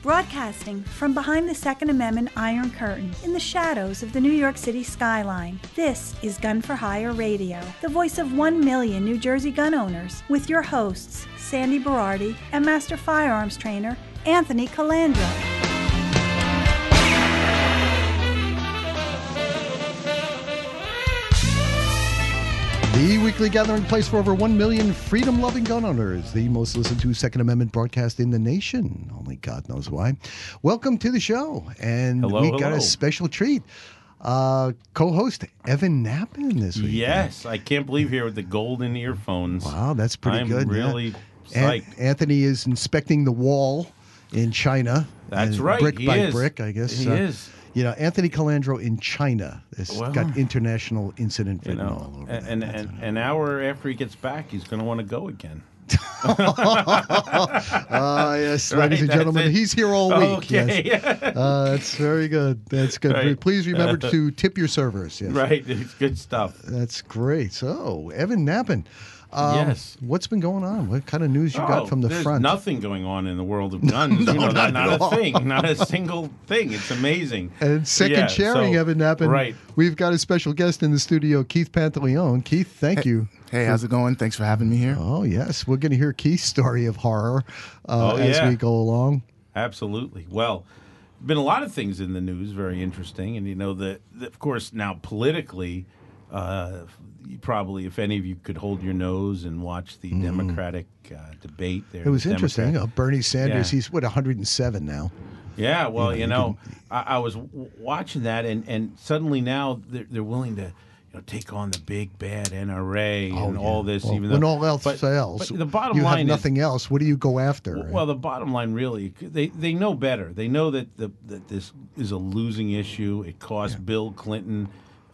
Broadcasting from behind the Second Amendment Iron Curtain in the shadows of the New York City skyline, this is Gun for Hire Radio, the voice of 1 million New Jersey gun owners, with your hosts, Sandy Berardi and Master Firearms Trainer Anthony Calandra. The weekly gathering place for over 1 million freedom-loving gun owners. The most listened to Second Amendment broadcast in the nation. Only God knows why. Welcome to the show. And we got a special treat. Co-host Evan Nappen this week. Yes, I can't believe here with the golden earphones. Wow, that's pretty good. I'm really psyched. Anthony is inspecting the wall in China. That's right. Brick by brick, I guess. He is. You know, Anthony Calandro in China has got international incident written all over and an hour after he gets back, he's going to want to go again. Yes, ladies and gentlemen, he's here all week. Okay. Yes. That's very good. That's good. Right. Please remember to tip your servers. Yes. Right, it's good stuff. That's great. So, Evan Nappen. Yes. What's been going on? What kind of news you got from the there's front? Nothing going on in the world of guns. not a thing. Not a single thing. It's amazing. And second sharing, Evan Nappen. Right. We've got a special guest in the studio, Keith Pantaleone. Keith, thank you. Hey, how's it going? Thanks for having me here. Oh, yes. We're going to hear Keith's story of horror as we go along. Absolutely. Well, been a lot of things in the news, very interesting. And, you know, of course, now politically, you probably, if any of you could hold your nose and watch the Democratic debate there. It was interesting. Bernie Sanders, he's, 107 now? Yeah, well, I was watching that, and suddenly now they're willing to take on the big bad NRA and all this. Well, even when though, all else fails, but the bottom you line have nothing else. What do you go after? Well, the bottom line really, they know better. They know that this is a losing issue. It cost Bill Clinton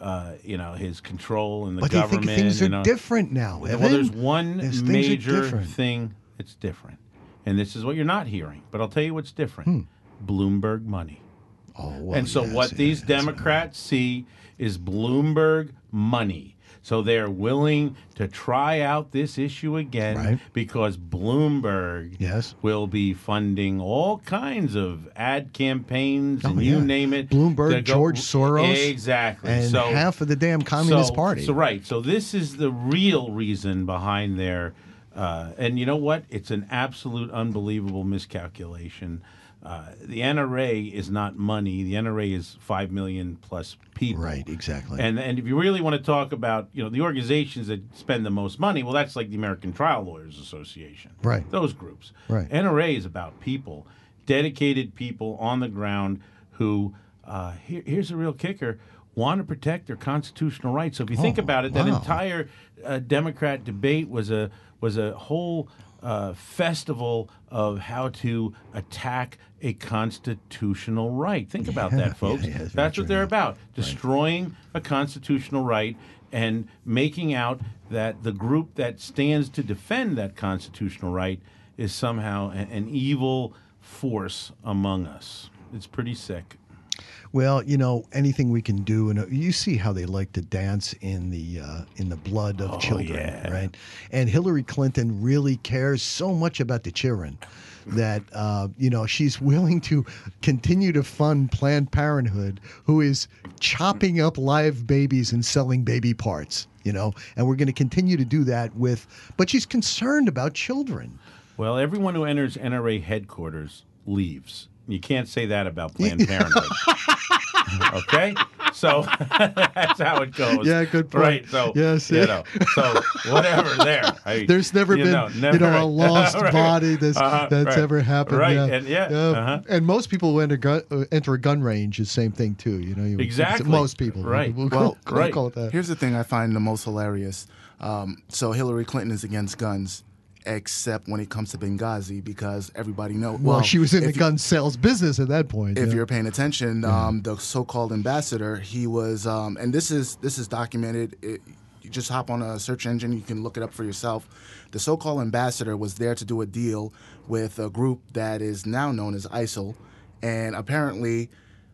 his control in the government. But things are different now, Evan. Well, there's one major thing that's different. And this is what you're not hearing. But I'll tell you what's different. Bloomberg money. Oh, well, and so what these Democrats see is Bloomberg money. So they're willing to try out this issue again because Bloomberg will be funding all kinds of ad campaigns and you name it. Bloomberg, George Soros. Exactly. And half of the damn Communist Party. So this is the real reason behind their and you know what? It's an absolute unbelievable miscalculation. The NRA is not money. The NRA is 5 million plus people. Right, exactly. And if you really want to talk about, the organizations that spend the most money, well, that's like the American Trial Lawyers Association. Right. Those groups. Right. NRA is about people, dedicated people on the ground who, here's the real kicker, want to protect their constitutional rights. So if you think about it, that entire Democrat debate was a whole festival of how to attack a constitutional right. Think about that, folks. That's what they're about, destroying a constitutional right and making out that the group that stands to defend that constitutional right is somehow an evil force among us. It's pretty sick. Well, anything we can do, and you see how they like to dance in the blood of children, right? And Hillary Clinton really cares so much about the children that she's willing to continue to fund Planned Parenthood, who is chopping up live babies and selling baby parts. And we're going to continue to do that but she's concerned about children. Well, everyone who enters NRA headquarters leaves. You can't say that about Planned Parenthood. Okay? So that's how it goes. Yeah, good point. Right. So, yes. So whatever there. There's never been a lost body that's ever happened. Right. Yeah. And most people who enter a gun range is the same thing, too. Exactly. Most people. Right. We'll call it that. Here's the thing I find the most hilarious. So Hillary Clinton is against guns, except when it comes to Benghazi, because everybody knows. Well, she was in the gun sales business at that point. If you're paying attention, the so-called ambassador, he was, and this is documented. You just hop on a search engine, you can look it up for yourself. The so-called ambassador was there to do a deal with a group that is now known as ISIL, and apparently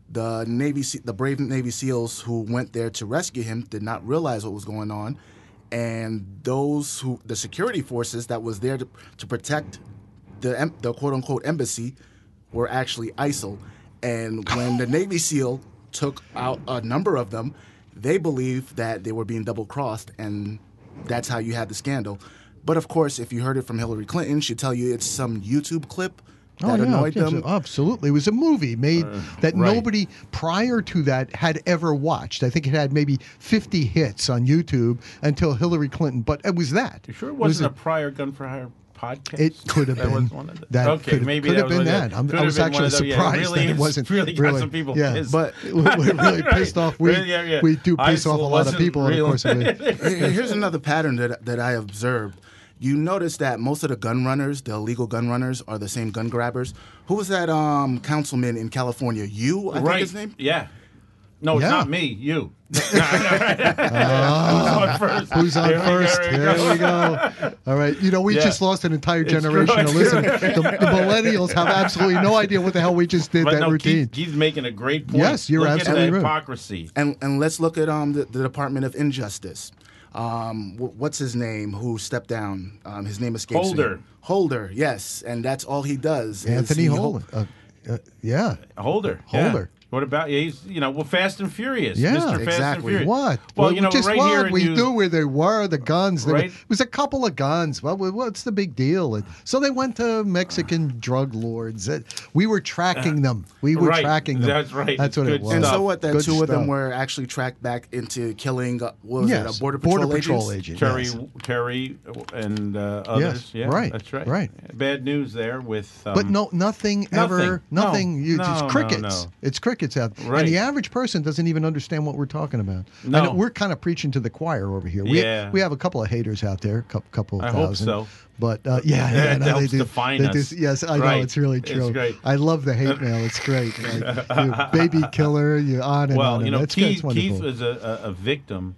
the brave Navy SEALs who went there to rescue him did not realize what was going on. And the security forces that was there to protect the quote unquote embassy were actually ISIL. And when the Navy SEAL took out a number of them, they believed that they were being double-crossed, and that's how you had the scandal. But, of course, if you heard it from Hillary Clinton, she'd tell you it's some YouTube clip that annoyed them. Absolutely. It was a movie made that nobody prior to that had ever watched. I think it had maybe 50 hits on YouTube until Hillary Clinton, but it was that. You sure it wasn't a prior Gun for Hire podcast? It could have been. Could have been that. I was actually surprised that it wasn't. Really got some people pissed. But we're really pissed off. We do piss off a lot of people in the course of it. Here's another pattern that I observed. You notice that most of the gun runners, the illegal gun runners, are the same gun grabbers. Who was that councilman in California? I think his name? Yeah. No, it's not me. You. Who's on first? Who's on first? There we go. All right. We just lost an entire generation of listeners. The millennials have absolutely no idea what the hell we just did routine. Keith's making a great point. Yes, you're absolutely right. Hypocrisy. And let's look at the Department of Injustice. What's his name? Who stepped down? His name escapes me. Holder. Yes, and that's all he does. Anthony Holder. Yeah. Holder. Yeah. What about he's Fast and Furious? Yeah, Mr. Fast exactly. And Furious. What? Well, just right what here we do where they were the guns. Right? It was a couple of guns. Well, what's the big deal? And so they went to Mexican drug lords. We were tracking them. We were tracking them. That's right. That's what it was. And so what? That two of them were actually tracked back into killing. What was it? A border patrol agent. Terry and others. Yes, right. That's right. Right. Bad news there with. But nothing ever. Nothing. It's crickets. No. It's crickets out. Right. And the average person doesn't even understand what we're talking about. No. I know we're kind of preaching to the choir over here. We have a couple of haters out there, couple I thousand. hope so. But that helps define us. Yes, I know, it's really true. It's great. I love the hate mail. It's great. Like, baby killer, you on and on. Well, Keith was a victim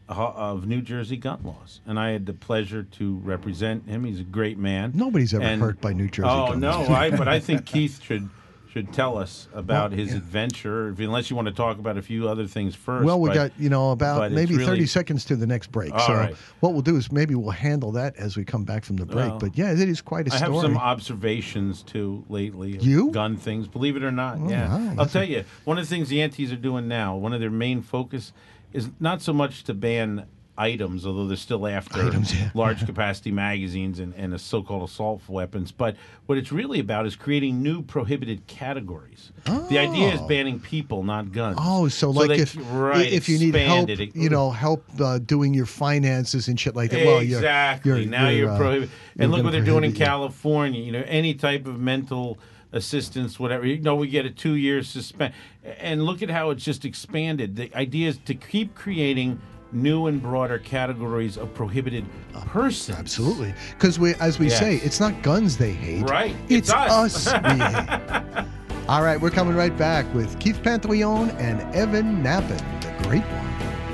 of New Jersey gun laws, and I had the pleasure to represent him. He's a great man. Nobody's ever hurt by New Jersey gun laws. But I think Keith should tell us about his adventure, unless you want to talk about a few other things first. Well, we got about maybe 30 seconds to the next break. All right. What we'll do is maybe we'll handle that as we come back from the break. Well, but it is quite a story. I have some observations too lately. You? Gun things, believe it or not. Oh, yeah, wow. I'll tell you. One of the things the antis are doing now, one of their main focus is not so much to ban items, although they're still after large capacity magazines and a so-called assault weapons. But what it's really about is creating new prohibited categories. Oh. The idea is banning people, not guns. Oh, so like if you need help, help doing your finances and shit like that. Exactly. Now you're prohibited. And look what they're doing in California. Any type of mental assistance, whatever. We get a 2-year suspend. And look at how it's just expanded. The idea is to keep creating new and broader categories of prohibited persons. Absolutely. Because as we say, it's not guns they hate. Right. It's us we hate. All right, we're coming right back with Keith Pantaleone and Evan Nappen, the great one.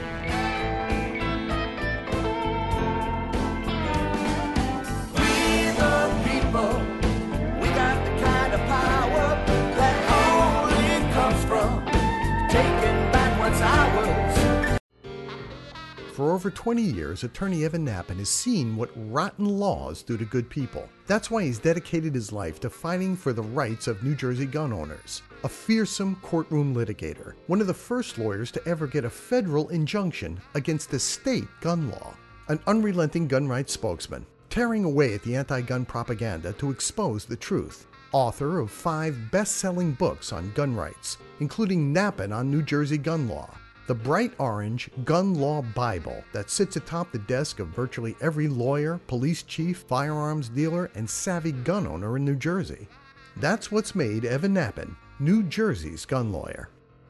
For over 20 years, attorney Evan Nappen has seen what rotten laws do to good people. That's why he's dedicated his life to fighting for the rights of New Jersey gun owners. A fearsome courtroom litigator, one of the first lawyers to ever get a federal injunction against a state gun law. An unrelenting gun rights spokesman, tearing away at the anti-gun propaganda to expose the truth. Author of 5 best-selling books on gun rights, including Nappen on New Jersey gun law, the bright orange Gun Law Bible that sits atop the desk of virtually every lawyer, police chief, firearms dealer, and savvy gun owner in New Jersey. That's what's made Evan Nappen New Jersey's gun lawyer.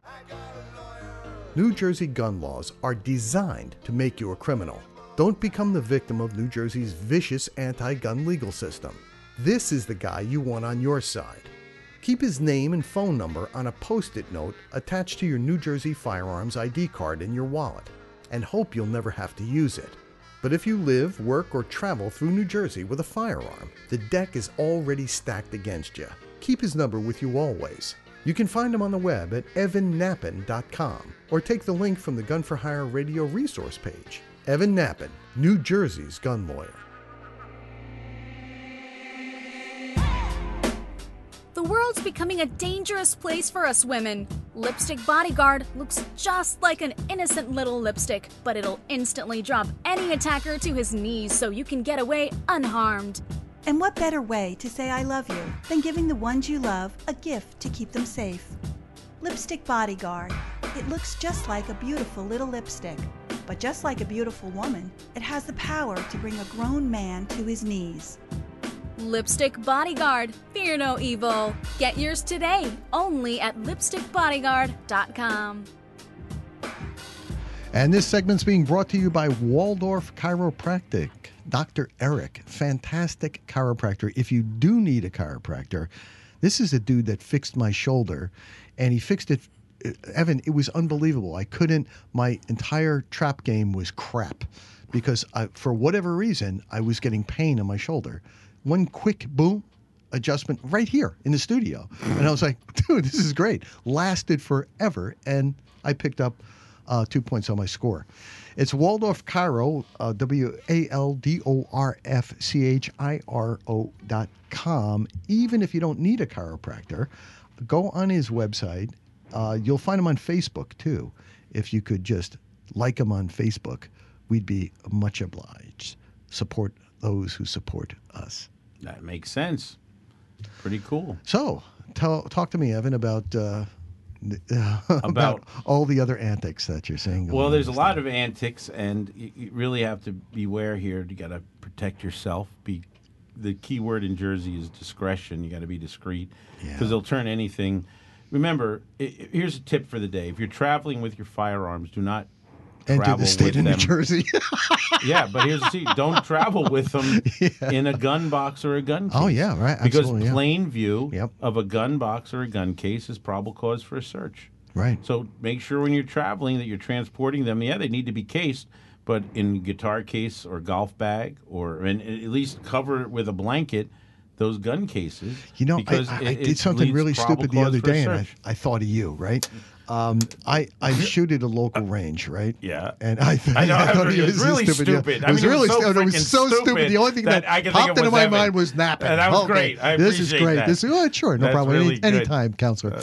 New Jersey gun laws are designed to make you a criminal. Don't become the victim of New Jersey's vicious anti-gun legal system. This is the guy you want on your side. Keep his name and phone number on a Post-it note attached to your New Jersey firearms ID card in your wallet, and hope you'll never have to use it. But if you live, work, or travel through New Jersey with a firearm, the deck is already stacked against you. Keep his number with you always. You can find him on the web at evannappen.com, or take the link from the Gun for Hire radio resource page. Evan Nappen, New Jersey's gun lawyer. The world world's becoming a dangerous place for us women. Lipstick Bodyguard looks just like an innocent little lipstick, but it'll instantly drop any attacker to his knees so you can get away unharmed. And what better way to say I love you than giving the ones you love a gift to keep them safe? Lipstick Bodyguard. It looks just like a beautiful little lipstick. But just like a beautiful woman, it has the power to bring a grown man to his knees. Lipstick Bodyguard. Fear no evil. Get yours today, only at lipstickbodyguard.com. And this segment's being brought to you by Waldorf Chiropractic. Dr. Eric, fantastic chiropractor. If you do need a chiropractor, this is a dude that fixed my shoulder, and he fixed it. Evan, it was unbelievable. My entire trap game was crap because for whatever reason, I was getting pain in my shoulder. One quick boom adjustment right here in the studio. And I was like, dude, this is great. Lasted forever. And I picked up 2 points on my score. It's Waldorf Chiro, WALDORFCHIRO.com. Even if you don't need a chiropractor, go on his website. You'll find him on Facebook, too. If you could just like him on Facebook, we'd be much obliged. Support those who support us. That makes sense. Pretty cool. So, talk to me, Evan, about all the other antics that you're seeing. Well, there's a lot of antics, and you really have to beware here. You got to protect yourself. The key word in Jersey is discretion. You got to be discreet because they'll turn anything. Remember, here's a tip for the day. If you're traveling with your firearms, do not enter the state of New Jersey. Yeah, but here's the key. Don't travel with them in a gun box or a gun case. Oh, yeah, right. Absolutely, because plain view of a gun box or a gun case is probable cause for a search. Right. So make sure when you're traveling that you're transporting them. Yeah, they need to be cased, but in guitar case or golf bag, and at least cover it with a blanket, those gun cases. You know, I did something really stupid the other day, and I thought of you, right? I shoot at a local range, right? Yeah. And I thought it was really stupid. It was really stupid. It was so stupid. The only thing that popped into my mind was napping. And that was great. I this is great. That. Sure, no problem. Really anytime, counselor.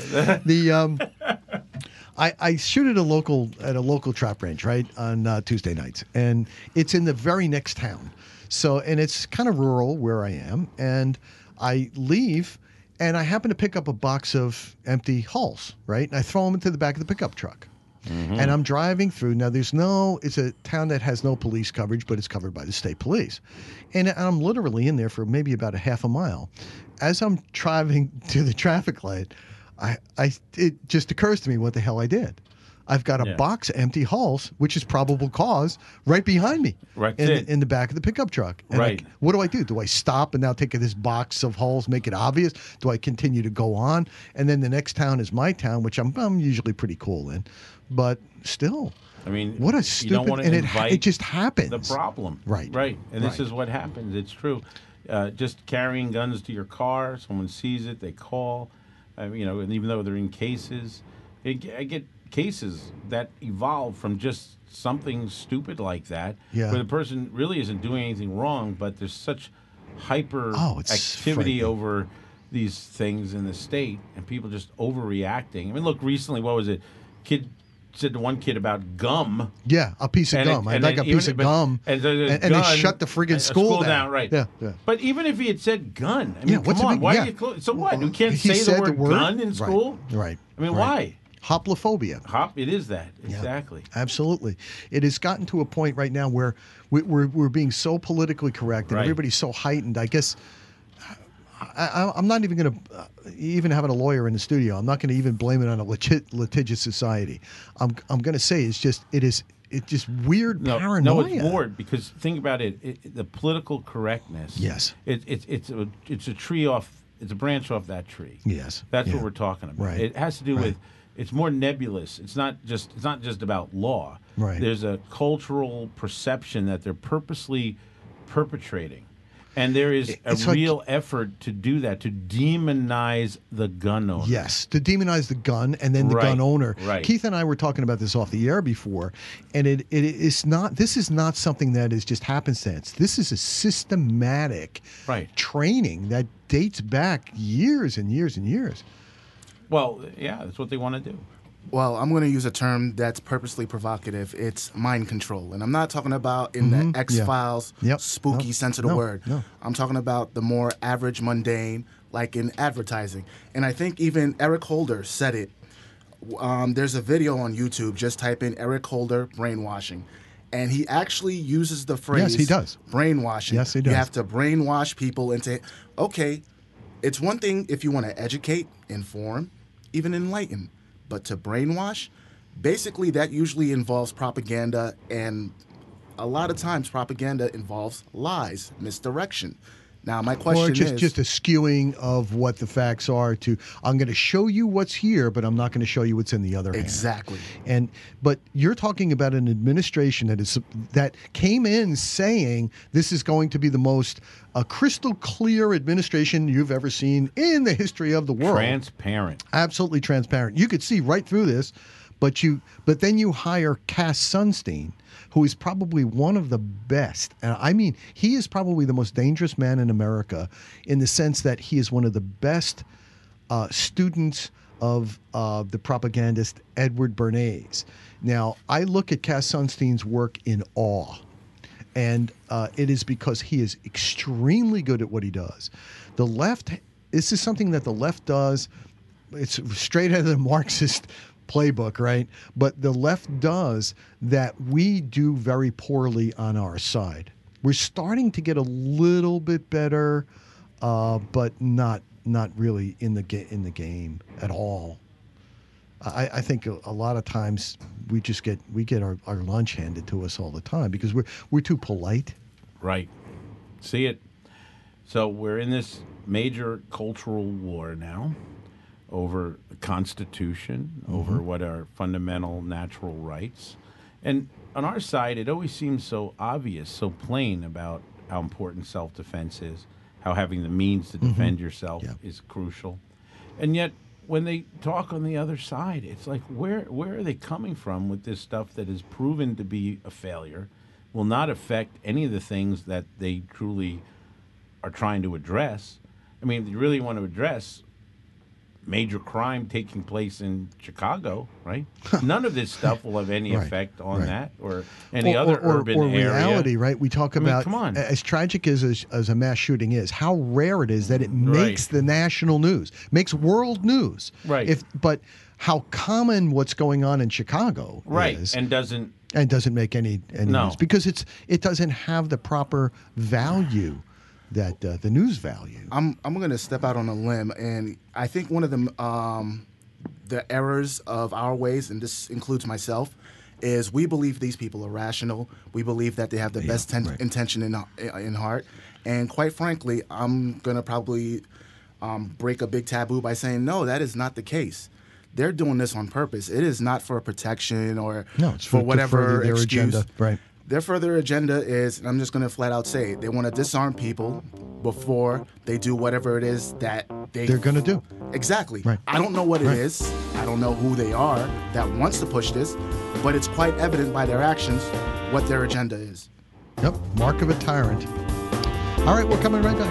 I shoot at a local trap range, right, on Tuesday nights, and it's in the very next town. So, and it's kind of rural where I am, and I leave, and I happen to pick up a box of empty hulls, right? And I throw them into the back of the pickup truck. Mm-hmm. And I'm driving through. Now, it's a town that has no police coverage, but it's covered by the state police. And I'm literally in there for maybe about a half a mile. As I'm driving to the traffic light, it just occurs to me what the hell I did. I've got a box of empty hulls, which is probable cause, right behind me in the back of the pickup truck. And what do? Do I stop and now take this box of hulls, make it obvious? Do I continue to go on? And then the next town is my town, which I'm usually pretty cool in. But still, I mean, what a stupid, you don't want to invite it just happens. The problem. Right. And this is what happens. It's true. Just carrying guns to your car, someone sees it, they call, and even though they're in cases, I get cases that evolve from just something stupid like that, where the person really isn't doing anything wrong, but there's such hyper activity over these things in the state, and people just overreacting. I mean, look, recently, what was it? Kid said to one kid about gum. Yeah, a piece of gum. I'd like a piece of gum. And they shut the friggin' school down. Right. Yeah. But even if he had said gun, I mean, come on. Why are you close? So what? You can't say the word gun in school? Right. I mean, why? Hoplophobia. It is that. Exactly. Yeah, absolutely. It has gotten to a point right now where we're being so politically correct and everybody's so heightened. I guess I'm not even going to, even having a lawyer in the studio, I'm not going to even blame it on a litigious society. I'm going to say it's just weird paranoia. No, it's more because think about it. The political correctness. Yes. It's a tree off. It's a branch off that tree. Yes. That's what we're talking about. Right. It has to do with. It's more nebulous. It's not just about law. Right. There's a cultural perception that they're purposely perpetrating. And there is a real effort to do that, to demonize the gun owner. Yes, to demonize the gun and then the gun owner. Right. Keith and I were talking about this off the air before, and it is not. This is not something that is just happenstance. This is a systematic training that dates back years and years and years. Well, yeah, that's what they want to do. Well, I'm going to use a term that's purposely provocative. It's mind control. And I'm not talking about in the X-Files spooky sense of the word. No. I'm talking about the more average, mundane, like in advertising. And I think even Eric Holder said it. There's a video on YouTube. Just type in Eric Holder brainwashing. And he actually uses the phrase yes, he does. Brainwashing. Yes, he does. You have to brainwash people into, okay, it's one thing if you want to educate, inform, even enlighten. But to brainwash, basically that usually involves propaganda, and a lot of times propaganda involves lies, misdirection. Now, my question is... Or just a skewing of what the facts are to, I'm going to show you what's here, but I'm not going to show you what's in the other hand. Exactly. But you're talking about an administration that came in saying this is going to be the most crystal clear administration you've ever seen in the history of the world. Transparent. Absolutely transparent. You could see right through this, but then you hire Cass Sunstein, who is probably one of the best. I mean, he is probably the most dangerous man in America in the sense that he is one of the best students of the propagandist Edward Bernays. Now, I look at Cass Sunstein's work in awe, and it is because he is extremely good at what he does. The left, this is something that the left does. It's straight out of the Marxist playbook, right? But the left does that we do very poorly on our side. We're starting to get a little bit better, but not really in the game at all. I think a lot of times we get our lunch handed to us all the time because we're too polite. Right. See it. So we're in this major cultural war now over the Constitution, over what are fundamental natural rights. And on our side, it always seems so obvious, so plain about how important self-defense is, how having the means to defend yourself is crucial. And yet, when they talk on the other side, it's like, where are they coming from with this stuff that is proven to be a failure, will not affect any of the things that they truly are trying to address? I mean, if you really want to address major crime taking place in Chicago, right? None of this stuff will have any effect on that or any other urban area. Or reality, right? We talk about, come on. As tragic as a mass shooting is, how rare it is that it makes the national news, makes world news. Right. But how common what's going on in Chicago is. And doesn't make any news because it doesn't have the proper value that the news value. I'm going to step out on a limb, and I think one of the errors of our ways, and this includes myself, is we believe these people are rational. We believe that they have the best intention in heart, and quite frankly, I'm going to probably break a big taboo by saying no, that is not the case. They're doing this on purpose. It is not for protection or it's for whatever their excuse. Agenda. Right. Their further agenda is, and I'm just going to flat out say it, they want to disarm people before they do whatever it is that they're going to do. Exactly. Right. I don't know what it is. I don't know who they are that wants to push this, but it's quite evident by their actions what their agenda is. Yep. Mark of a tyrant. All right, we're coming right back.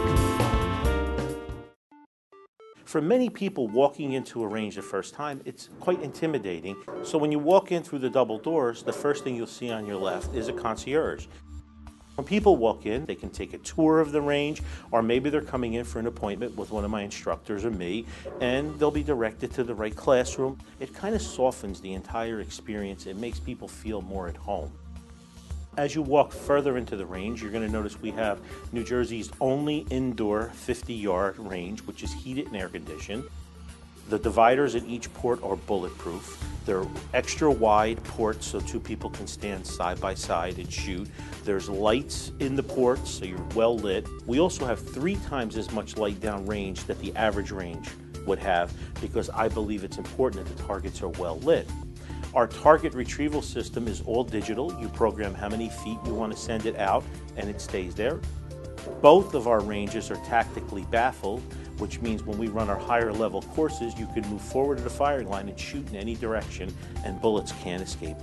For many people, walking into a range the first time, it's quite intimidating. So when you walk in through the double doors, the first thing you'll see on your left is a concierge. When people walk in, they can take a tour of the range, or maybe they're coming in for an appointment with one of my instructors or me, and they'll be directed to the right classroom. It kind of softens the entire experience. It makes people feel more at home. As you walk further into the range, you're going to notice we have New Jersey's only indoor 50-yard range, which is heated and air conditioned. The dividers at each port are bulletproof. They're extra wide ports so two people can stand side by side and shoot. There's lights in the ports, so you're well lit. We also have 3 times as much light down range that the average range would have, because I believe it's important that the targets are well lit. Our target retrieval system is all digital. You program how many feet you want to send it out, and it stays there. Both of our ranges are tactically baffled, which means when we run our higher level courses, you can move forward to the firing line and shoot in any direction, and bullets can't escape.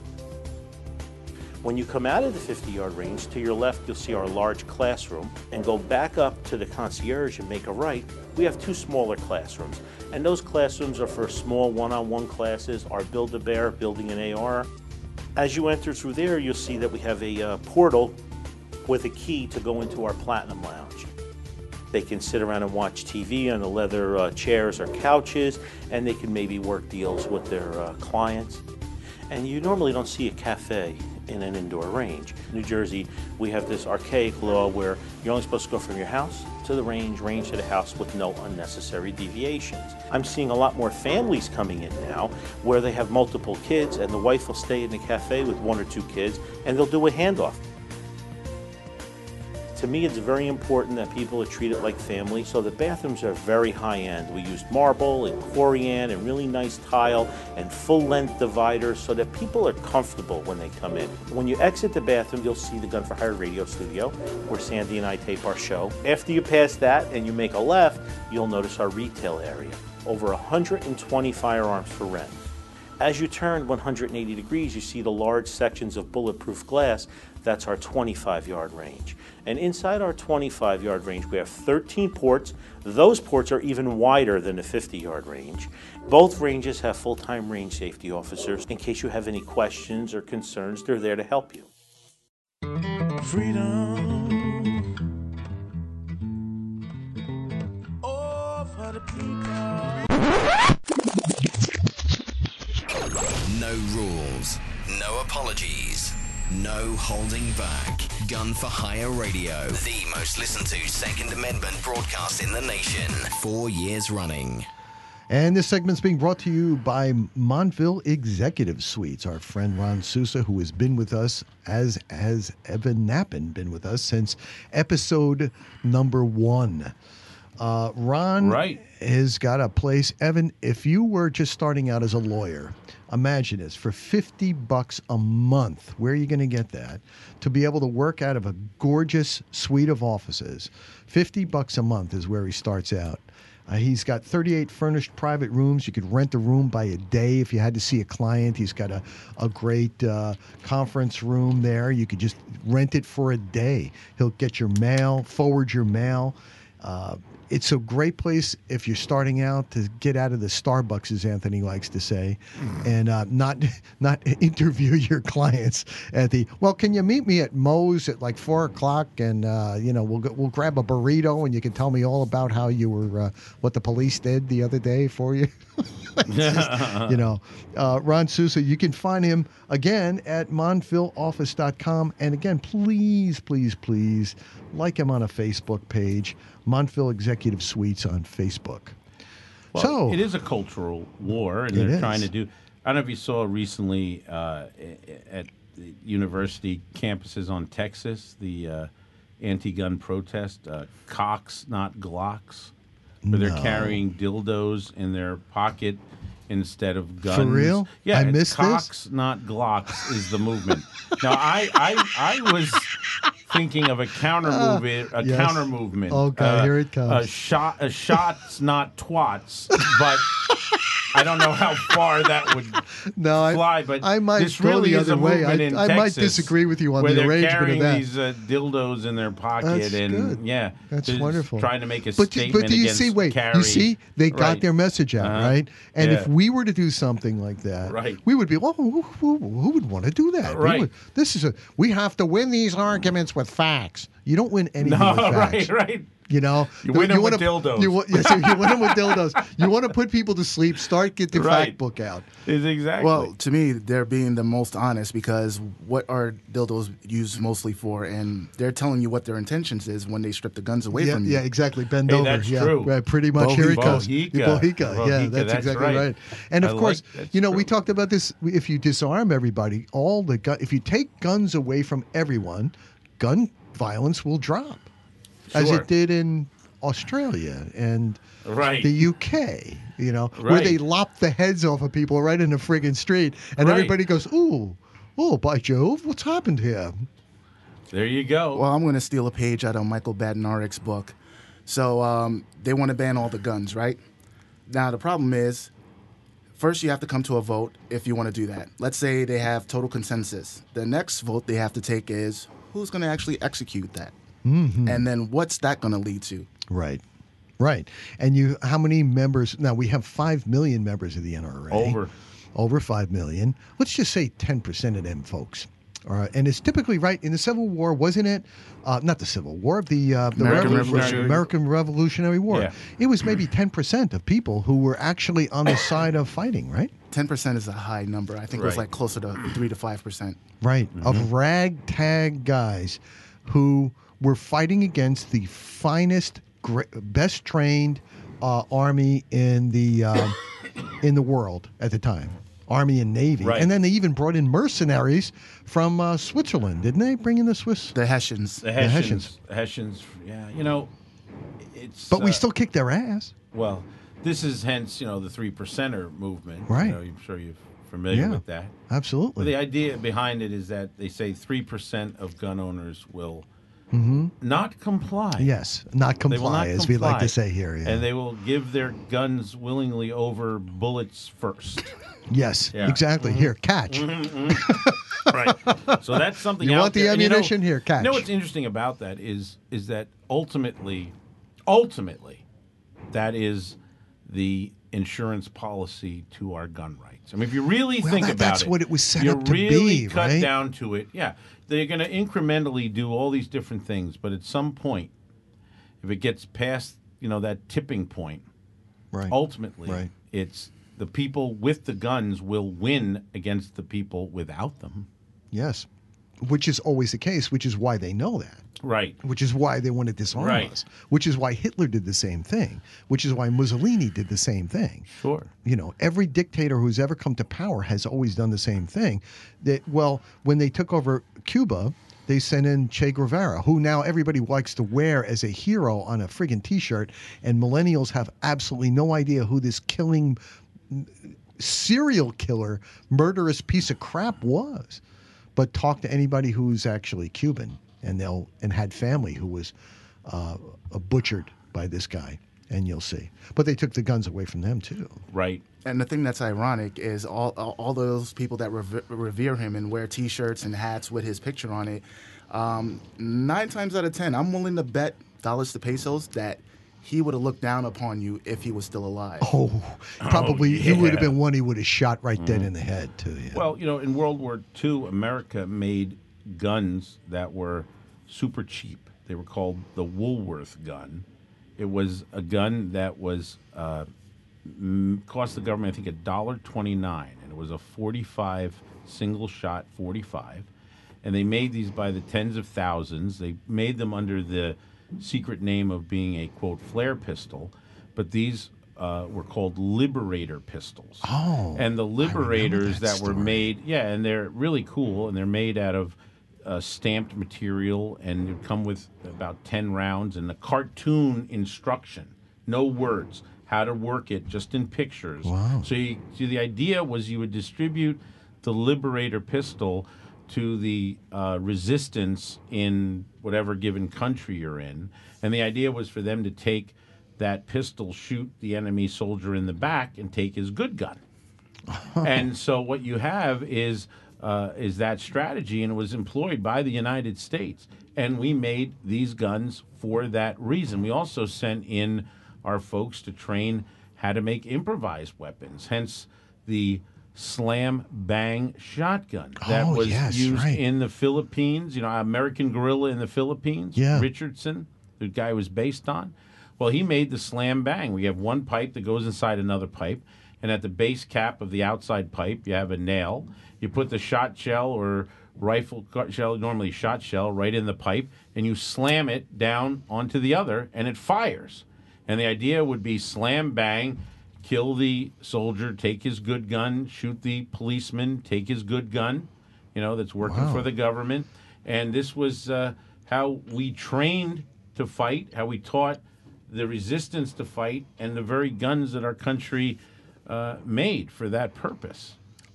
When you come out of the 50-yard range, to your left you'll see our large classroom, and go back up to the concierge and make a right. We have 2 smaller classrooms, and those classrooms are for small one-on-one classes, our Build-A-Bear, building an AR. As you enter through there, you'll see that we have a portal with a key to go into our Platinum Lounge. They can sit around and watch TV on the leather chairs or couches, and they can maybe work deals with their clients. And you normally don't see a cafe in an indoor range. In New Jersey, we have this archaic law where you're only supposed to go from your house to the range to the house with no unnecessary deviations. I'm seeing a lot more families coming in now where they have multiple kids, and the wife will stay in the cafe with 1 or 2 kids, and they'll do a handoff. To me, it's very important that people are treated like family, so the bathrooms are very high-end. We used marble and corian and really nice tile and full-length dividers so that people are comfortable when they come in. When you exit the bathroom, you'll see the Gun for Hire radio studio, where Sandy and I tape our show. After you pass that and you make a left, you'll notice our retail area. Over 120 firearms for rent. As you turn 180 degrees, you see the large sections of bulletproof glass. That's our 25-yard range. And inside our 25-yard range, we have 13 ports. Those ports are even wider than the 50-yard range. Both ranges have full-time range safety officers. In case you have any questions or concerns, they're there to help you. Freedom. Oh, for the people. No rules, no apologies, no holding back. Gun for Hire Radio, the most listened to Second Amendment broadcast in the nation. 4 years running. And this segment's being brought to you by Montville Executive Suites. Our friend Ron Sousa, who has been with us, as has Evan Knappen been with us since episode number 1. Ron has got a place. Evan, if you were just starting out as a lawyer, imagine this, for $50 a month, where are you going to get that? To be able to work out of a gorgeous suite of offices, $50 a month is where he starts out. He's got 38 furnished private rooms. You could rent a room by a day if you had to see a client. He's got a great conference room there. You could just rent it for a day. He'll get your mail, forward your mail. It's a great place if you're starting out to get out of the Starbucks, as Anthony likes to say, and not interview your clients at the, well, can you meet me at Moe's at like 4 o'clock and, we'll grab a burrito and you can tell me all about how you were, what the police did the other day for you. Ron Sousa, you can find him again at montvilleoffice.com. And again, please, please, please like him on a Facebook page, Montville Executive Suites on Facebook. Well, so it is a cultural war, and they're trying to do. I don't know if you saw recently at the university campuses on Texas, the anti-gun protest, cocks, not Glocks, where they're carrying dildos in their pocket instead of guns. For real? Yeah, I missed cocks, this? not Glocks is the movement. Now, I was thinking of a counter movement. Counter movement. Oh God, here it comes. Shots, not twats. But I don't know how far that would fly. But I might this really go is the a other way. movement in I Texas might disagree with you on where the they're arrangement carrying of that. these dildos in their pocket. That's and good. Yeah, That's wonderful. Trying to make a but statement do you against see? Wait, carry. you see, they got Right. their message out, right? And if we were to do something like that, we would be, well, who would want to do that? Right. We have to win these arguments with facts. You don't win anything with facts. Right. You know, You win them with dildos. You win them with dildos. You want to put people to sleep. Get the fact book out. Exactly. Well, to me, they're being the most honest because what are dildos used mostly for? And they're telling you what their intentions is when they strip the guns away from you. Yeah, exactly. Bend over. That's true. Right, pretty much. Here it comes. Bohica. Yeah, that's exactly right. And of course, we talked about this. If you disarm everybody, if you take guns away from everyone, gun violence will drop. As it did in Australia and the UK, where they lopped the heads off of people right in the friggin' street, and everybody goes, "Ooh, by Jove, what's happened here?" There you go. Well, I'm going to steal a page out of Michael Badnarek's book. So they want to ban all the guns, right? Now, the problem is, first you have to come to a vote if you want to do that. Let's say they have total consensus. The next vote they have to take is who's going to actually execute that? Mm-hmm. And then what's that going to lead to? Right. Right. And how many members? Now, we have 5 million members of the NRA. Over 5 million. Let's just say 10% of them folks. And it's typically right in the Civil War, wasn't it? Not the Civil War, the American Revolutionary War. Yeah. It was maybe 10% of people who were actually on the side of fighting, right? 10% is a high number. I think it was like closer to 3 to 5%. Right. Mm-hmm. Of ragtag guys who were fighting against the finest, best trained army in the world at the time. Army and Navy. Right. And then they even brought in mercenaries from Switzerland, didn't they? Bring in the Swiss? The Hessians. The Hessians, yeah. You know, it's... But we still kicked their ass. Well, this is hence, the 3%er movement. Right. I'm sure you're familiar with that. Absolutely. But the idea behind it is that they say 3% of gun owners will not comply. Yes, not comply, as we like to say here. Yeah. And they will give their guns willingly over bullets first. Yes, exactly. Here, catch. Right. So that's something. You out want the there. ammunition? Here, catch. You know what's interesting about that is that ultimately, that is the insurance policy to our gun rights. I mean, if you really think about that's it, what it was set up to really be, cut right? down to it. Yeah, they're going to incrementally do all these different things, but at some point, if it gets past that tipping point, ultimately, it's the people with the guns will win against the people without them. Yes, which is always the case, which is why they know that. Right. Which is why they want to disarm us. Which is why Hitler did the same thing. Which is why Mussolini did the same thing. Sure. Every dictator who's ever come to power has always done the same thing. When they took over Cuba, they sent in Che Guevara, who now everybody likes to wear as a hero on a friggin' T-shirt, and millennials have absolutely no idea who this serial killer, murderous piece of crap was. But talk to anybody who's actually Cuban, and had family who was butchered by this guy, and you'll see. But they took the guns away from them too. Right. And the thing that's ironic is all those people that revere him and wear T-shirts and hats with his picture on it. 9 times out of 10, I'm willing to bet dollars to pesos that he would have looked down upon you if he was still alive. Oh, probably. He would have been one he would have shot right dead in the head, too. Yeah. Well, in World War II, America made guns that were super cheap. They were called the Woolworth gun. It was a gun that was cost the government, I think, $1.29, and it was a 45 single-shot 45. And they made these by the tens of thousands. They made them under the secret name of being a, quote, flare pistol, but these were called Liberator pistols. Oh, and the Liberators that were made, and they're really cool, and they're made out of stamped material, and they come with about 10 rounds and a cartoon instruction, no words, how to work it, just in pictures. Wow. So the idea was you would distribute the Liberator pistol to the resistance in whatever given country you're in. And the idea was for them to take that pistol, shoot the enemy soldier in the back, and take his good gun. And so what you have is that strategy, and it was employed by the United States. And we made these guns for that reason. We also sent in our folks to train how to make improvised weapons, hence the slam bang shotgun that was used in the Philippines. American Guerrilla in the Philippines, Richardson, the guy was based on. Well, he made the slam bang. We have one pipe that goes inside another pipe, and at the base cap of the outside pipe, you have a nail. You put the shot shell or rifle shell, normally shot shell, right in the pipe, and you slam it down onto the other, and it fires. And the idea would be slam bang, kill the soldier, take his good gun, shoot the policeman, take his good gun, that's working for the government. And this was how we trained to fight, how we taught the resistance to fight, and the very guns that our country made for that purpose.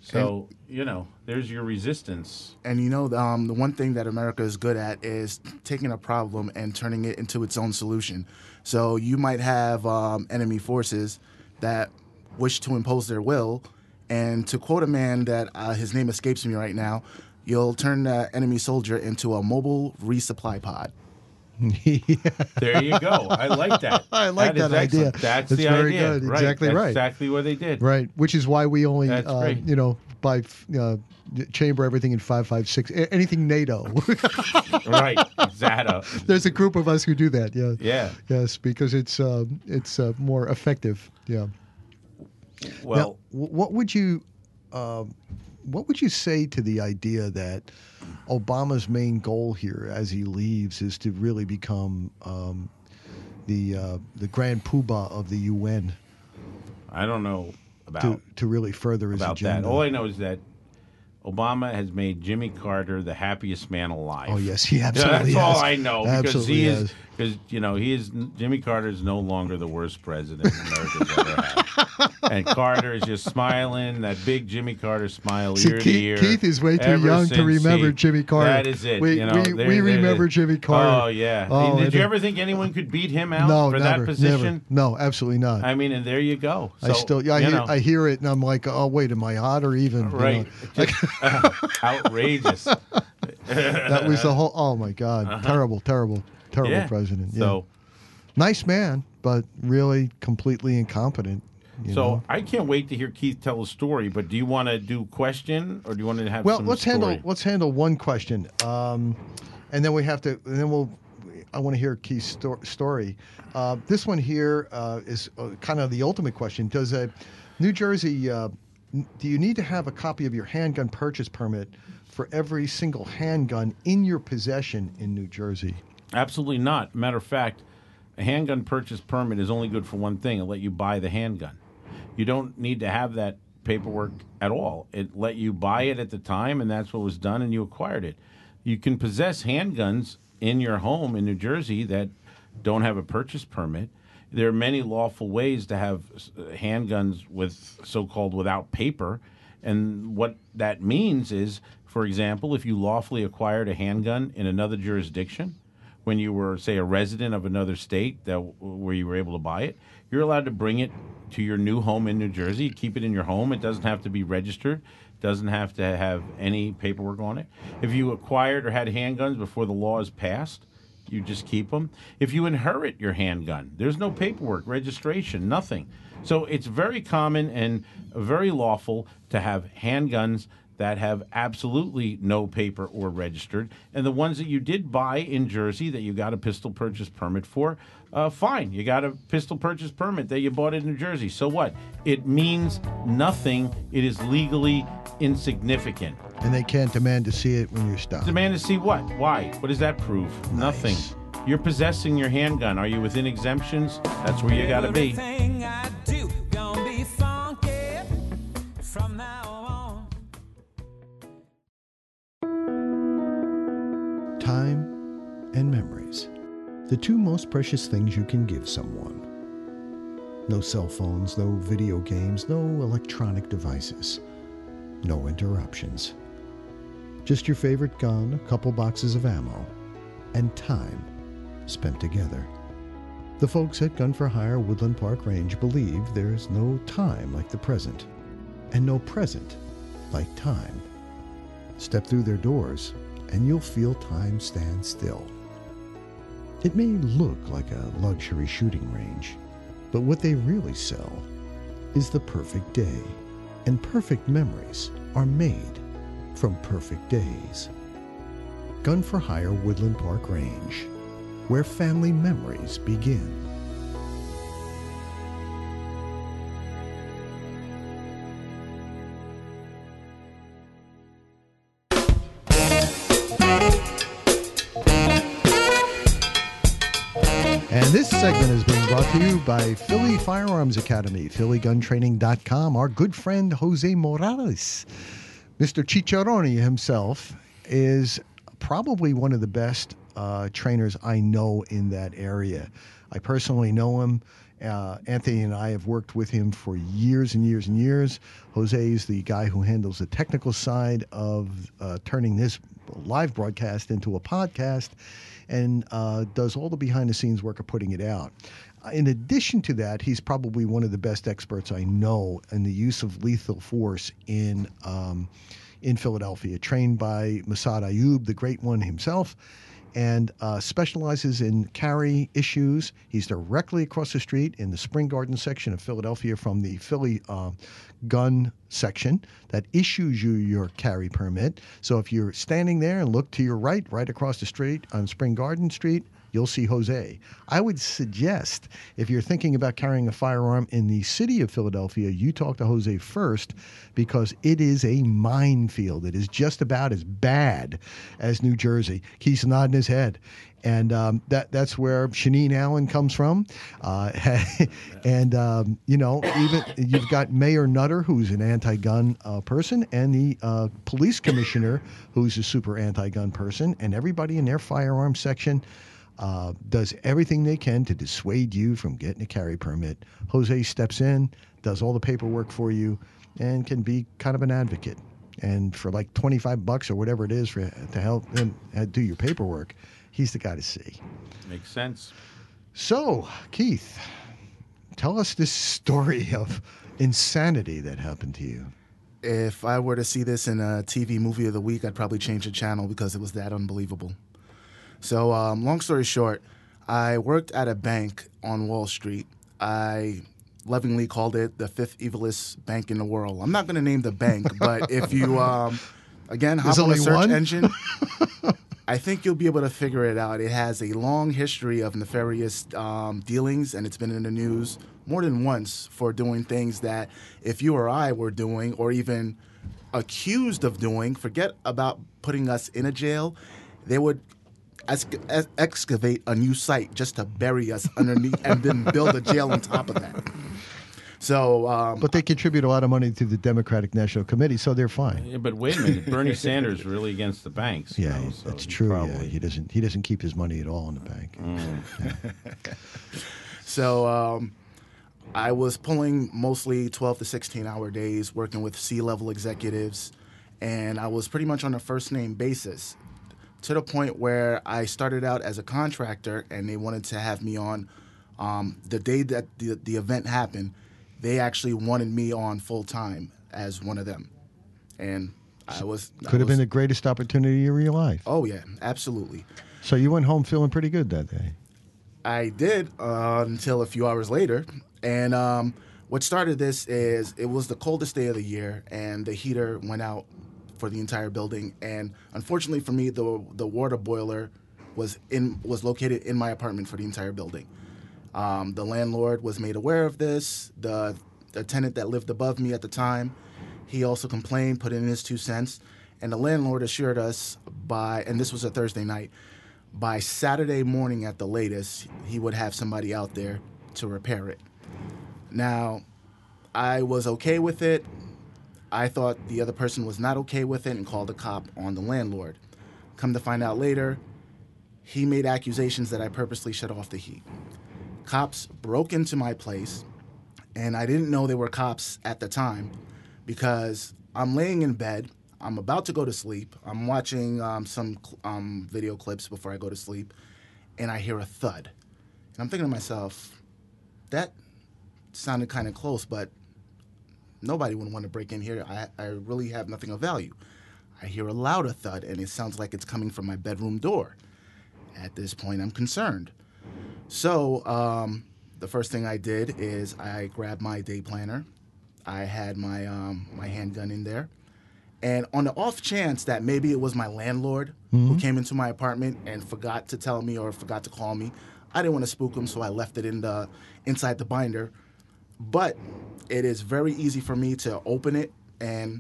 So, there's your resistance. And the one thing that America is good at is taking a problem and turning it into its own solution. So you might have enemy forces that wish to impose their will. And to quote a man that his name escapes me right now, you'll turn the enemy soldier into a mobile resupply pod. There you go. I like that. I like that idea. That's the very idea. Good. Exactly That's right. Exactly what they did. Right. Which is why we only, chamber everything in 5.56. Anything NATO. Right. Exactly. There's a group of us who do that. Yeah. Yeah. Yes, because it's more effective. Yeah. Well, now, what would you say to the idea that Obama's main goal here, as he leaves, is to really become the grand poobah of the UN? I don't know about to really further his agenda. That. All I know is that Obama has made Jimmy Carter the happiest man alive. Oh yes, he absolutely That's has. all I know Absolutely because Jimmy Carter is no longer the worst president America's ever had. And Carter is just smiling, that big Jimmy Carter smile ear to ear. Keith is way too young to remember Jimmy Carter. That is it. We remember Jimmy Carter. Oh, yeah. Oh, Did you ever think anyone could beat him out for that position? Never. No, absolutely not. I mean, and there you go. So, I hear it, and I'm like, oh, wait, am I odd or even? Right. Outrageous. That was the whole, oh, my God. Terrible president. Yeah. So, nice man, but really completely incompetent. I can't wait to hear Keith tell a story. But do you want to do question or do you want to have some let's story? handle one question, and then we have to. And then I want to hear Keith's story. This one here is kind of the ultimate question. Does New Jersey? Do you need to have a copy of your handgun purchase permit for every single handgun in your possession in New Jersey? Absolutely not. Matter of fact, a handgun purchase permit is only good for one thing. It'll let you buy the handgun. You don't need to have that paperwork at all. It let you buy it at the time, and that's what was done, and you acquired it. You can possess handguns in your home in New Jersey that don't have a purchase permit. There are many lawful ways to have handguns with so-called without paper, and what that means is, for example, if you lawfully acquired a handgun in another jurisdiction, when you were, say, a resident of another state where you were able to buy it, you're allowed to bring it to your new home in New Jersey. Keep it in your home. It doesn't have to be registered. Doesn't have to have any paperwork on it. If you acquired or had handguns before the law is passed, you just keep them. If you inherit your handgun, there's no paperwork, registration, nothing. So it's very common and very lawful to have handguns that have absolutely no paper or registered. And the ones that you did buy in Jersey that you got a pistol purchase permit for, fine. You got a pistol purchase permit that you bought in New Jersey. So what? It means nothing. It is legally insignificant. And they can't demand to see it when you're stopped. Demand to see what? Why? What does that prove? Nice. Nothing. You're possessing your handgun. Are you within exemptions? That's where you got to be. Everything I do gonna be funky from now on. Time and memories. The two most precious things you can give someone. No cell phones, no video games, no electronic devices. No interruptions. Just your favorite gun, a couple boxes of ammo, and time spent together. The folks at Gun for Hire Woodland Park Range believe there's no time like the present, and no present like time. Step through their doors, and you'll feel time stand still. It may look like a luxury shooting range, but what they really sell is the perfect day, and perfect memories are made from perfect days. Gun for Hire Woodland Park Range, where family memories begin. And this segment is being brought to you by Philly Firearms Academy, phillyguntraining.com. Our good friend Jose Morales, Mr. Chicharroni himself, is probably one of the best trainers I know in that area. I personally know him, Anthony and I have worked with him for years and years and years. Jose is the guy who handles the technical side of turning this live broadcast into a podcast and does all the behind-the-scenes work of putting it out. In addition to that, he's probably one of the best experts I know in the use of lethal force in Philadelphia, trained by Massad Ayoob, the great one himself, and specializes in carry issues. He's directly across the street in the Spring Garden section of Philadelphia from the Philly gun section that issues you your carry permit. So if you're standing there and look to your right across the street on Spring Garden Street, you'll see Jose. I would suggest if you're thinking about carrying a firearm in the city of Philadelphia, you talk to Jose first because it is a minefield. It is just about as bad as New Jersey. Keith's nodding his head. And that's where Shaneen Allen comes from. And, even you've got Mayor Nutter, who's an anti-gun person, and the police commissioner, who's a super anti-gun person, and everybody in their firearm section does everything they can to dissuade you from getting a carry permit. Jose steps in, does all the paperwork for you, and can be kind of an advocate. And for like $25 or whatever it is to help him do your paperwork, he's the guy to see. Makes sense. So, Keith, tell us this story of insanity that happened to you. If I were to see this in a TV movie of the week, I'd probably change the channel because it was that unbelievable. So, long story short, I worked at a bank on Wall Street. I lovingly called it the fifth evilest bank in the world. I'm not going to name the bank, but if you, again, hop on a search engine, I think you'll be able to figure it out. It has a long history of nefarious dealings, and it's been in the news more than once for doing things that if you or I were doing or even accused of doing, forget about putting us in a jail, they would excavate a new site just to bury us underneath and then build a jail on top of that. So, but they contribute a lot of money to the Democratic National Committee, so they're fine. Yeah, but wait a minute, Bernie Sanders is really against the banks. Yeah, so that's true. Yeah, he doesn't keep his money at all in the bank. Yeah. So, I was pulling mostly 12 to 16-hour days, working with C-level executives, and I was pretty much on a first-name basis, to the point where I started out as a contractor, and they wanted to have me on the day that the event happened. They actually wanted me on full-time as one of them. And Could have been the greatest opportunity of your life. Oh, yeah, absolutely. So you went home feeling pretty good that day. I did until a few hours later. And what started this is it was the coldest day of the year, and the heater went out for the entire building. And unfortunately for me, the water boiler was located in my apartment for the entire building. The landlord was made aware of this. The tenant that lived above me at the time, he also complained, put in his 2 cents. And the landlord assured us and this was a Thursday night, by Saturday morning at the latest, he would have somebody out there to repair it. Now, I was okay with it. I thought the other person was not okay with it and called a cop on the landlord. Come to find out later, he made accusations that I purposely shut off the heat. Cops broke into my place, and I didn't know they were cops at the time because I'm laying in bed. I'm about to go to sleep. I'm watching some video clips before I go to sleep, and I hear a thud. And I'm thinking to myself, that sounded kind of close, but nobody would want to break in here. I really have nothing of value. I hear a louder thud, and it sounds like it's coming from my bedroom door. At this point, I'm concerned. So the first thing I did is I grabbed my day planner. I had my my handgun in there. And on the off chance that maybe it was my landlord who came into my apartment and forgot to tell me or forgot to call me, I didn't want to spook him, so I left it inside the binder. But it is very easy for me to open it and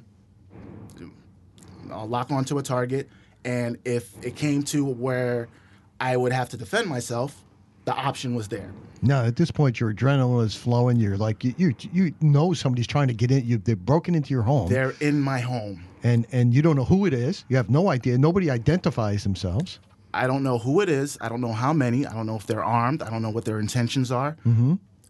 lock onto a target. And if it came to where I would have to defend myself, the option was there. No, at this point, your adrenaline is flowing. You're like, you know somebody's trying to get in. They've broken into your home. They're in my home. And you don't know who it is. You have no idea. Nobody identifies themselves. I don't know who it is. I don't know how many. I don't know if they're armed. I don't know what their intentions are. Mm-hmm.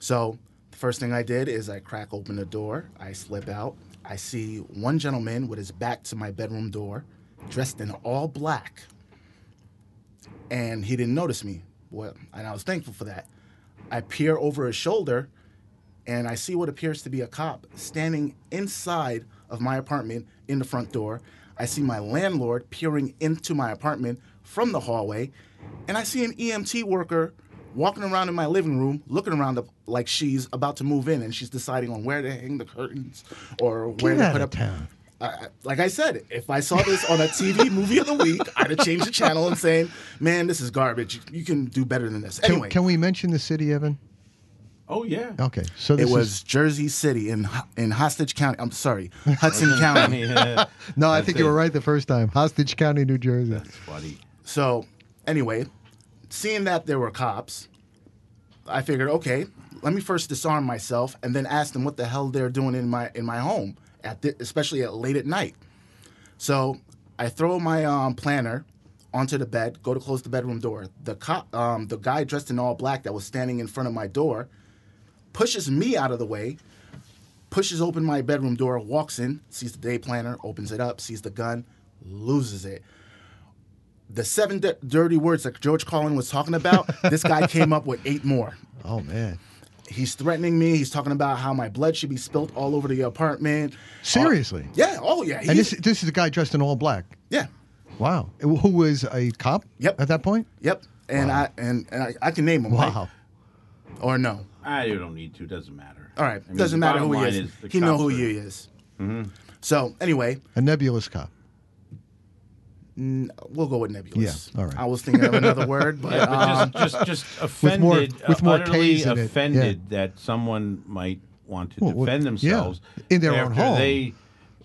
So the first thing I did is I crack open the door. I slip out. I see one gentleman with his back to my bedroom door, dressed in all black. And he didn't notice me. Well, and I was thankful for that. I peer over his shoulder, and I see what appears to be a cop standing inside of my apartment in the front door. I see my landlord peering into my apartment from the hallway, and I see an EMT worker walking around in my living room, looking around like she's about to move in, and she's deciding on where to hang the curtains or where to put up. Town. Like I said, if I saw this on a TV movie of the week, I'd have changed the channel and saying, "Man, this is garbage. You can do better than this." Anyway, Can we mention the city, Evan? Oh yeah. Okay, so it was Jersey City in Hostage County. I'm sorry, Hudson County. No, I think you were right the first time. Hostage County, New Jersey. That's funny. So, anyway, seeing that there were cops, I figured, okay, let me first disarm myself and then ask them what the hell they're doing in my home, especially late at night. So I throw my planner onto the bed, go to close the bedroom door. The guy dressed in all black that was standing in front of my door pushes me out of the way, pushes open my bedroom door, walks in, sees the day planner, opens it up, sees the gun, loses it. The 7 dirty words that George Carlin was talking about, this guy came up with 8 more. Oh, man. He's threatening me. He's talking about how my blood should be spilt all over the apartment. Seriously? Yeah. Oh, yeah. And this is a guy dressed in all black? Yeah. Wow. Who was a cop? Yep. At that point? Yep. And Wow. I can name him. Wow. Right? Or no. I don't need to. Doesn't matter. All right. I mean, Doesn't the matter bottom who he line is. the He know cops who are- he is. Mm-hmm. So anyway, A nebulous cop. we'll go with nebulous. Yeah, all right. I was thinking of another word, but, Yeah, but just offended, with more utterly Ks in it, offended that someone might want to Well, defend themselves in their own after home. they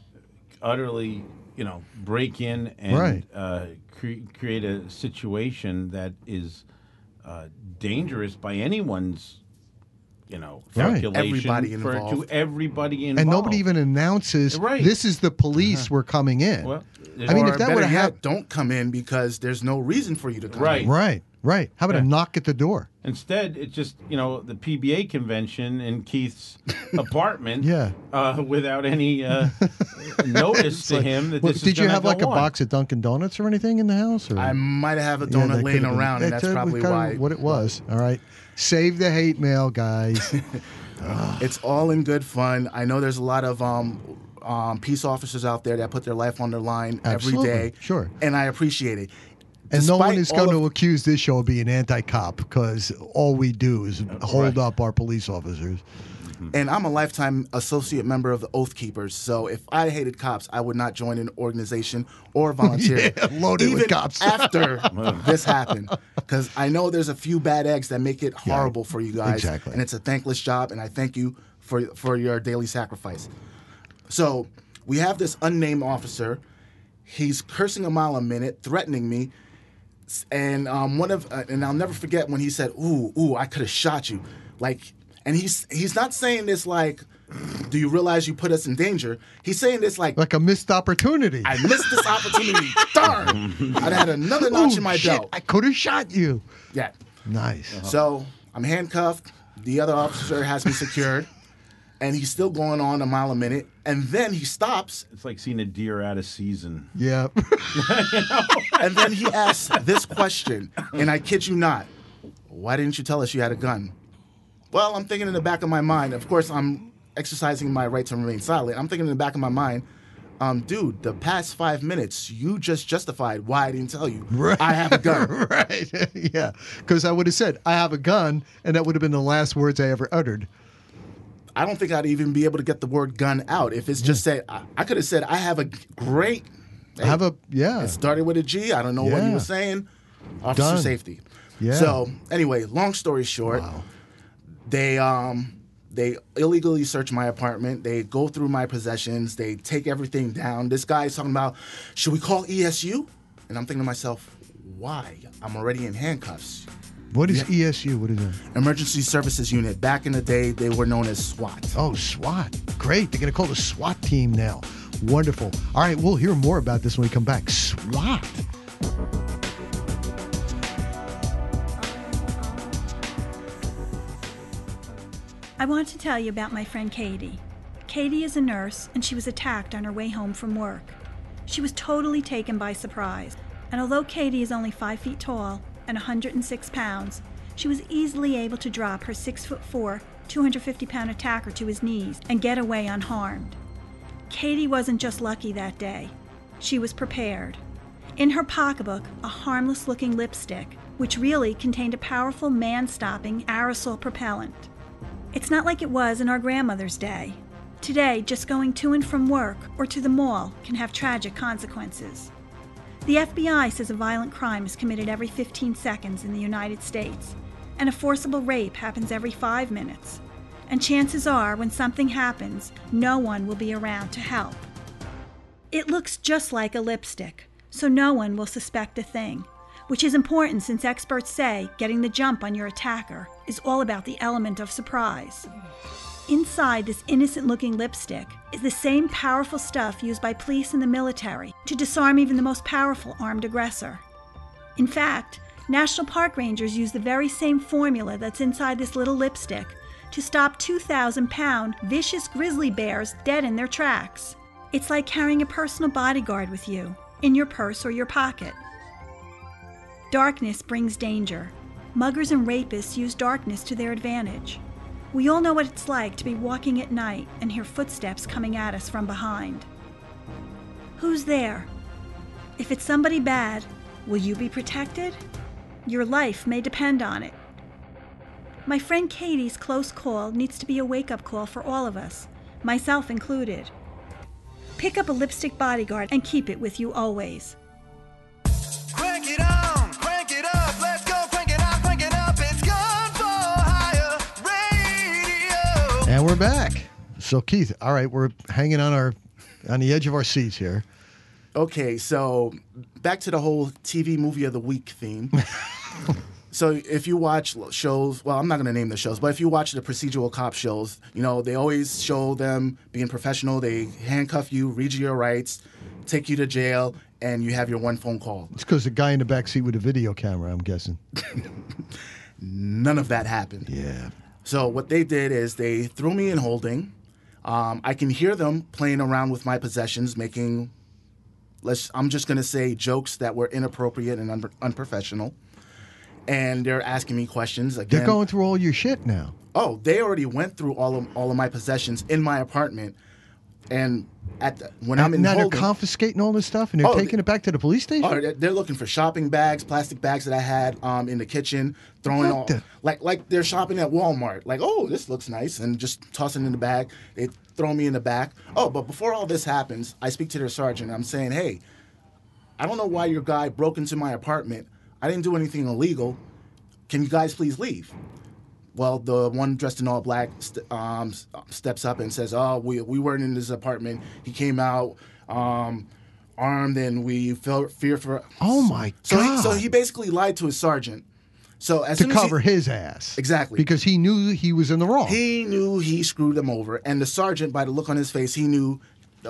utterly, break in and create a situation that is dangerous by anyone's, calculation Everybody to involved. everybody involved. And nobody even announces, Right. this is the police, we're coming in. Well, I mean, or if that better would have yet, happened. don't come in because there's no reason for you to come Right. in. Right. How about a knock at the door? Instead, it's just the PBA convention in Keith's apartment. Yeah. Without any notice to him that Well, this is did you gonna have like go a on. box of Dunkin' Donuts or anything in the house? Or? I might have a Yeah, donut that laying could've been- around, and that's probably kinda why. what it was. All right. Save the hate mail, guys. It's all in good fun. I know there's a lot of peace officers out there that put their life on their line Absolutely. every day. Sure. And I appreciate it. And no one Despite is all going of- to accuse this show of being anti-cop because all we do is hold up our police officers. And I'm a lifetime associate member of the Oath Keepers. So if I hated cops, I would not join an organization or volunteer. Yeah, loaded with even cops. after this happened. Because I know there's a few bad eggs that make it horrible for you guys. Exactly. And it's a thankless job, and I thank you for your daily sacrifice. So we have this unnamed officer. He's cursing a mile a minute, threatening me. And and I'll never forget when he said, "Ooh, I could have shot you." And he's not saying this like, "Do you realize you put us in danger?" He's saying this like a missed opportunity. I missed this opportunity. Darn! I'd had another notch in my shit, belt. I could have shot you. Yeah. Nice. So I'm handcuffed. The other officer has me secured, and he's still going on a mile a minute. And then he stops, It's like seeing a deer out of season. Yeah. and then he asks this question, and I kid you not, "Why didn't you tell us you had a gun?" Well, I'm thinking in the back of my mind, of course, I'm exercising my right to remain silent. I'm thinking in the back of my mind, dude, the past 5 minutes, you just justified why I didn't tell you I have a gun. Right. Yeah. Because I would have said, I have a gun, and that would have been the last words I ever uttered. I don't think I'd even be able to get the word gun out. If it's just said, I could have said, I have a great. I have a, yeah. It started with a G. I don't know what Yeah. you were saying. Officer Done. safety. Yeah. So anyway, long story short, they illegally search my apartment. They go through my possessions. They take everything down. This guy's talking about, should we call ESU? And I'm thinking to myself, why? I'm already in handcuffs. What is ESU? What is that? Emergency Services Unit. Back in the day, they were known as SWAT. Oh, SWAT. Great. They're going to call the SWAT team now. Wonderful. All right, we'll hear more about this when we come back. SWAT. I want to tell you about my friend Katie. Katie is a nurse, and she was attacked on her way home from work. She was totally taken by surprise, and although Katie is only 5 feet tall and 106 pounds, she was easily able to drop her 6'4", 250-pound attacker to his knees and get away unharmed. Katie wasn't just lucky that day. She was prepared. In her pocketbook, a harmless-looking lipstick, which really contained a powerful man-stopping aerosol propellant. It's not like it was in our grandmother's day. Today, just going to and from work or to the mall can have tragic consequences. The FBI says a violent crime is committed every 15 seconds in the United States, and a forcible rape happens every 5 minutes. And chances are, when something happens, no one will be around to help. It looks just like a lipstick, so no one will suspect a thing, which is important since experts say getting the jump on your attacker is all about the element of surprise. Inside this innocent-looking lipstick is the same powerful stuff used by police and the military to disarm even the most powerful armed aggressor. In fact, National Park Rangers use the very same formula that's inside this little lipstick to stop 2,000-pound vicious grizzly bears dead in their tracks. It's like carrying a personal bodyguard with you, in your purse or your pocket. Darkness brings danger. Muggers and rapists use darkness to their advantage. We all know what it's like to be walking at night and hear footsteps coming at us from behind. Who's there? If it's somebody bad, will you be protected? Your life may depend on it. My friend Katie's close call needs to be a wake-up call for all of us, myself included. Pick up a lipstick bodyguard and keep it with you always. Crank it on, crank it up, let's go, crank it up, it's Gun for Hire Radio. And we're back. So Keith, all right, we're hanging on the edge of our seats here. Okay, so back to the whole TV movie of the week theme. So if you watch shows, well, I'm not going to name the shows, but if you watch the procedural cop shows, you know, they always show them being professional. They handcuff you, read you your rights, take you to jail, and you have your one phone call. It's because the guy in the back seat with a video camera, I'm guessing. None of that happened. Yeah. So what they did is they threw me in holding. I can hear them playing around with my possessions, making, I'm just going to say, jokes that were inappropriate and unprofessional. And they're asking me questions again. They're going through all your shit now. Oh, they already went through all of my possessions in my apartment. And when I'm in now holding, they're confiscating all this stuff and they're taking it back to the police station? Oh, they're looking for shopping bags, plastic bags that I had in the kitchen, throwing like they're shopping at Walmart. Like, oh, this looks nice, and just tossing in the bag. They throw me in the back. Oh, but before all this happens, I speak to their sergeant. And I'm saying, hey, I don't know why your guy broke into my apartment. I didn't do anything illegal. Can you guys please leave? Well, the one dressed in all black steps up and says, oh, we weren't in his apartment. He came out armed, and we felt fear for... Oh, my God. So he basically lied to his sergeant. So as to soon cover as his ass. Exactly. Because he knew he was in the wrong. He knew he screwed them over. And the sergeant, by the look on his face, he knew...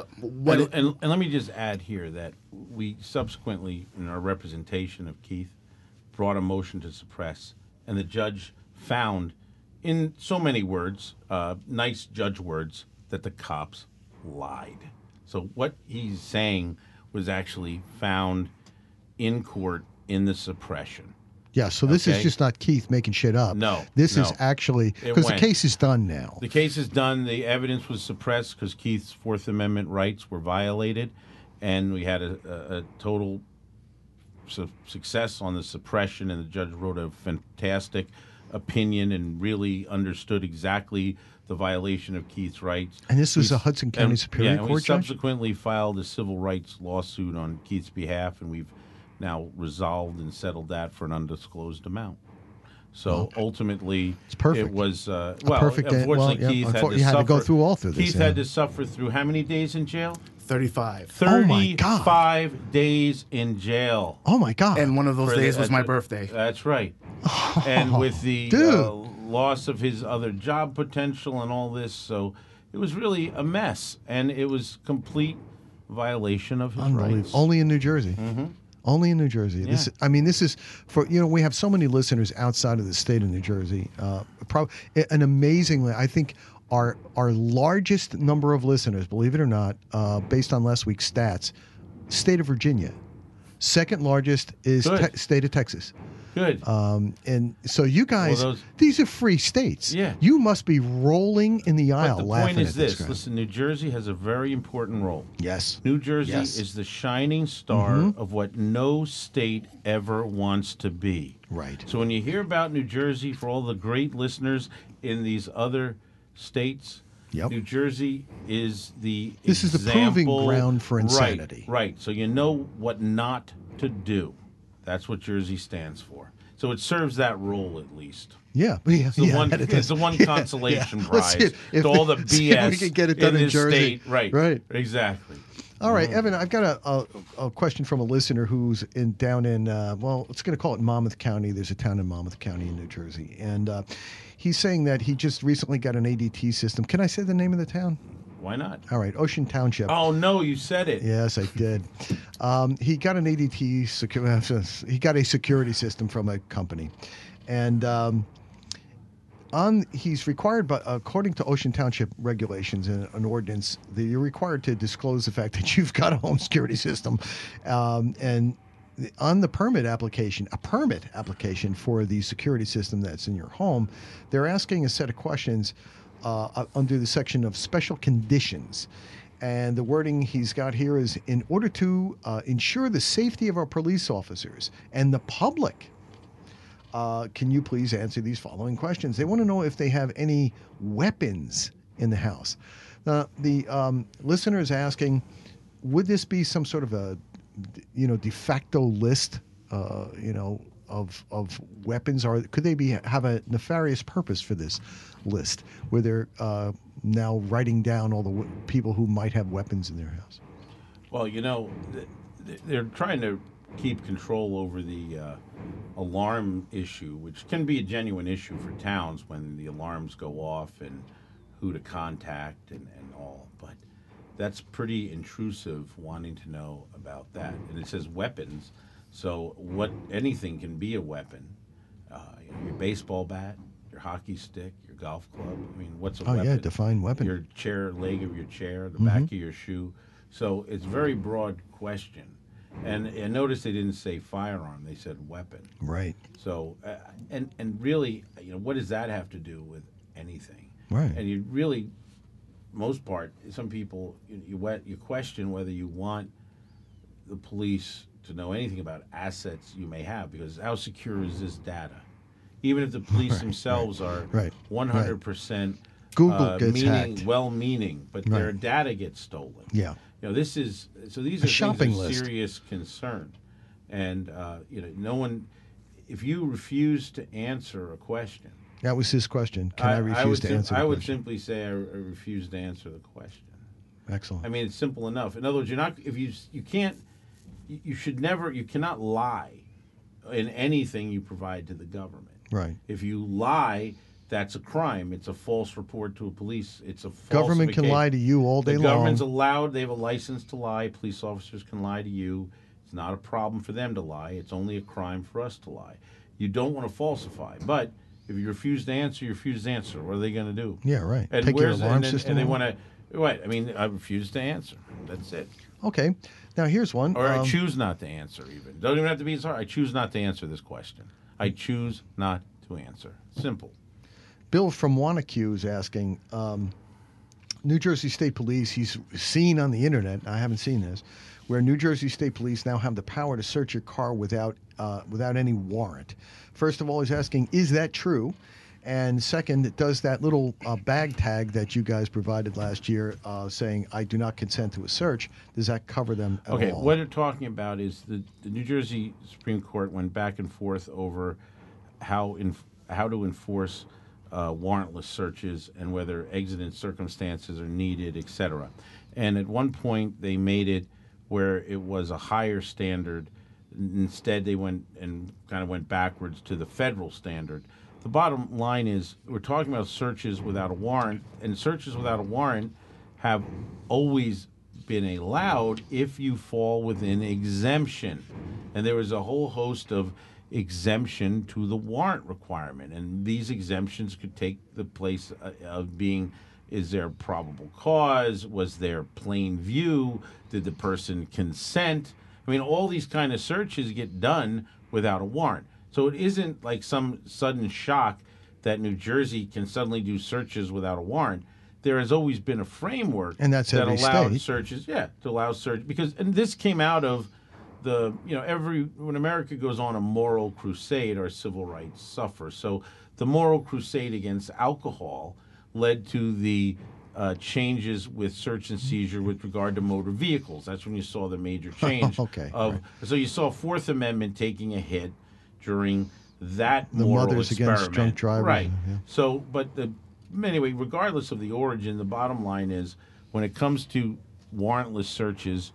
And let me just add here that we subsequently, in our representation of Keith, brought a motion to suppress, and the judge found, in so many words, nice judge words, that the cops lied. So what he's saying was actually found in court in the suppression. Yeah, so this is just not Keith making shit up. No. This is actually, because the case is done now. The case is done. The evidence was suppressed because Keith's Fourth Amendment rights were violated, and we had a total success on the suppression, and the judge wrote a fantastic opinion and really understood exactly the violation of Keith's rights. And this was a Hudson County Superior Court we judge? subsequently filed a civil rights lawsuit on Keith's behalf, and we've now resolved and settled that for an undisclosed amount. So ultimately, it's perfect. It was perfect. Unfortunately, Keith had to go through all through this. Keith had to suffer through how many days in jail? 35. 35 days in jail. Oh my God! And one of those days was my birthday. That's right. And with the loss of his other job potential and all this, so it was really a mess, and it was complete violation of his rights. Only in New Jersey. Mm-hmm. Only in New Jersey. Yeah. This is for, we have so many listeners outside of the state of New Jersey. And amazingly, I think our largest number of listeners, believe it or not, based on last week's stats, state of Virginia. Second largest is state of Texas. Good. And so you guys, these are free states. Yeah. You must be rolling in the aisle But the laughing point is at this. this. Listen, New Jersey has a very important role. Yes. New Jersey is the shining star of what no state ever wants to be. Right. So when you hear about New Jersey, for all the great listeners in these other states, New Jersey is the This is the proving ground for insanity. Right. So you know what not to do. That's what Jersey stands for. So it serves that role at least. Yeah. It's the one consolation prize to all the BS we can get it done in in this Jersey. state. Right. Exactly. All right, Evan, I've got a question from a listener who's down in, let's going to call it Monmouth County. There's a town in Monmouth County in New Jersey. And he's saying that he just recently got an ADT system. Can I say the name of the town? Why not? All right, Ocean Township. Oh, no, you said it. Yes, I did. He got an ADT, he got a security system from a company. And he's required, but according to Ocean Township regulations and an ordinance, you're required to disclose the fact that you've got a home security system. And on the permit application for the security system that's in your home, they're asking a set of questions under the section of special conditions. And the wording he's got here is, in order to ensure the safety of our police officers and the public, can you please answer these following questions? They want to know if they have any weapons in the house. Now, the listener is asking, would this be some sort of a, de facto list, of weapons, or could they have a nefarious purpose for this list, where they're now writing down all the people who might have weapons in their house? Well, they're trying to keep control over the alarm issue, which can be a genuine issue for towns when the alarms go off and who to contact and all. But that's pretty intrusive, wanting to know about that. And it says weapons, so anything can be a weapon. Your baseball bat, your hockey stick, your golf club. I mean, what's a weapon? Oh, yeah, define weapon. Your chair, leg of your chair, the back of your shoe. So it's a very broad question. And notice they didn't say firearm; they said weapon. Right. So, and really, what does that have to do with anything? Right. And you really, most part, some people you question whether you want the police to know anything about assets you may have, because how secure is this data? Even if the police themselves are 100% Google gets hacked. well-meaning, but their data gets stolen. Yeah. These are shopping things of list. serious concern, and no one. If you refuse to answer a question, that was his question. Can I refuse to answer? I would simply say I refuse to answer the question. Excellent. I mean, it's simple enough. In other words, you're not. If you can't, you should never. You cannot lie in anything you provide to the government. Right. If you lie, that's a crime. It's a false report to a police. It's a government can lie to you all day long. The government's allowed. They have a license to lie. Police officers can lie to you. It's not a problem for them to lie. It's only a crime for us to lie. You don't want to falsify. But if you refuse to answer, you refuse to answer. What are they going to do? Yeah, right. And take your alarm system. And they want to. Right. I mean, I refuse to answer. That's it. Okay. Now here's one. Or I choose not to answer. Even don't even have to be as hard. I choose not to answer this question. I choose not to answer. Simple. Bill from Wanacue is asking, New Jersey State Police, he's seen on the internet, I haven't seen this, where New Jersey State Police now have the power to search your car without any warrant. First of all, he's asking, is that true? And second, does that little bag tag that you guys provided last year saying, I do not consent to a search, does that cover them at all? Okay, what they're talking about is the New Jersey Supreme Court went back and forth over how to enforce warrantless searches and whether exigent circumstances are needed, etc. And at one point, they made it where it was a higher standard. Instead, they went backwards to the federal standard. The bottom line is we're talking about searches without a warrant, and searches without a warrant have always been allowed if you fall within exemption. And there was a whole host of exemption to the warrant requirement. And these exemptions could take the place of being, is there probable cause? Was there plain view? Did the person consent? I mean, all these kind of searches get done without a warrant. So it isn't like some sudden shock that New Jersey can suddenly do searches without a warrant. There has always been a framework And that's that every allowed state. searches, to allow search, because, and this came out of the, when America goes on a moral crusade, our civil rights suffer. So the moral crusade against alcohol led to the changes with search and seizure with regard to motor vehicles. That's when you saw the major change. Okay, So you saw Fourth Amendment taking a hit during that The moral Mothers experiment. Against Drunk Drivers. Right. Yeah. So, but anyway, regardless of the origin, the bottom line is when it comes to warrantless searches,